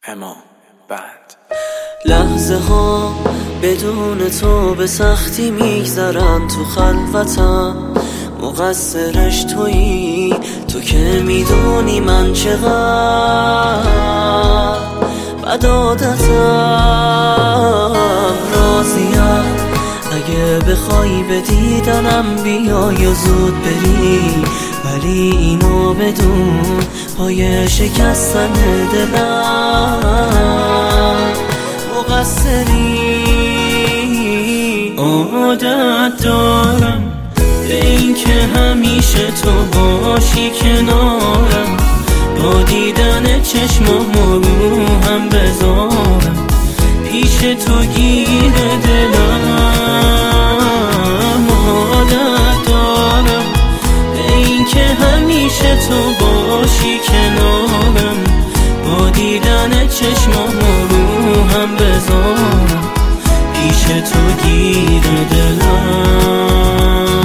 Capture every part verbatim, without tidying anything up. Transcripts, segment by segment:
اما بعد لحظه ها بدون تو به سختی میگذرن تو خلوتم، مقصرش تویی تو که میدونی من چقدر بد عادتم. راضیم اگه بخوای به دیدنم بیای و زود بری، ولی اینو بدون پای شکستن دلم مقصری. عادت دارم به این که همیشه تو باشی کنارم، با دیدن چشمام رو هم بذارم پیش تو گیر دلم. عادت دارم به این که همیشه تو باشی کنارم، با دیدن چشمام رو هم بذارم پیش تو گیر دلم.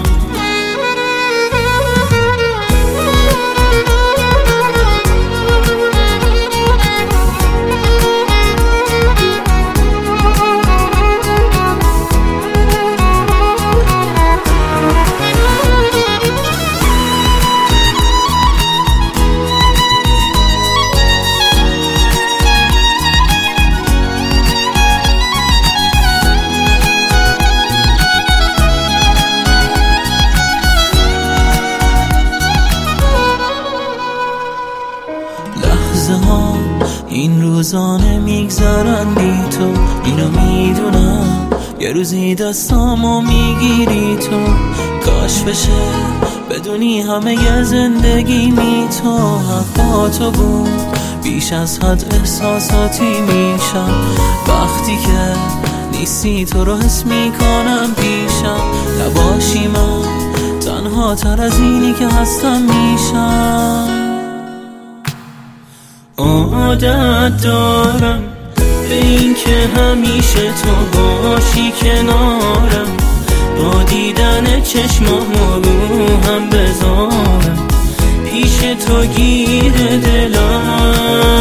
این روزانه میگذرن بی تو، اینو میدونم یه روزی دستامو میگیری تو. کاش بشه بدونی همه ی زندگی می تو حق با تو بود، بیش از حد احساساتی میشم وقتی که نیستی. تو رو حس میکنم پیشم، نباشی من تنها تر از اینی که هستم میشم. عادت دارم به این که همیشه تو باشی کنارم، با دیدن چشمام رو هم بذارم پیش تو گیر دلم.